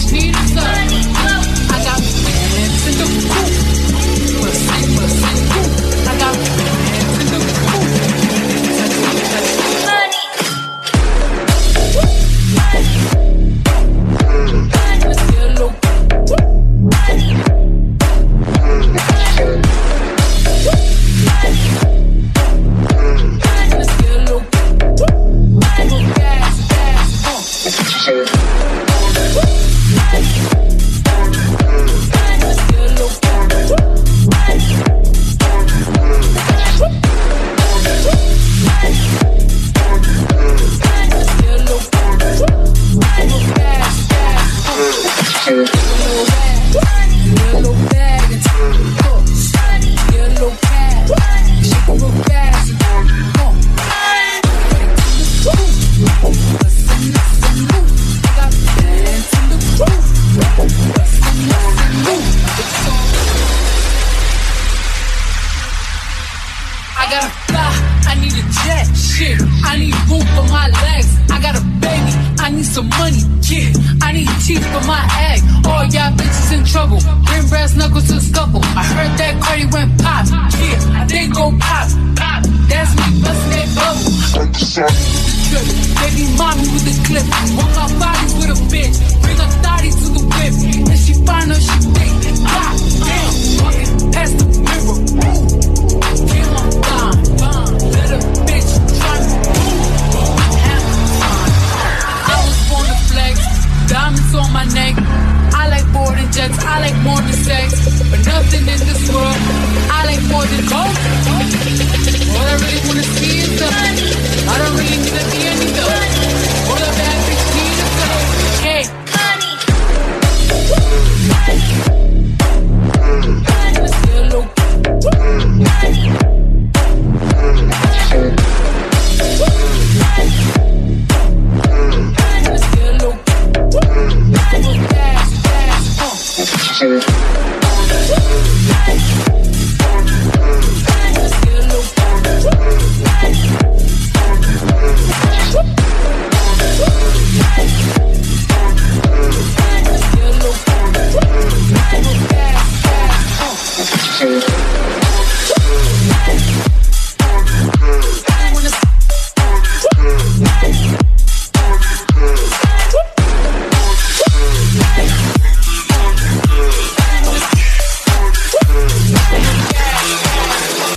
need a son. I got bands in the coop. I got bands in the coop. Let's get a little Brass knuckles to scuffle. I heard that Cardi went pop. Yeah, I didn't go pop.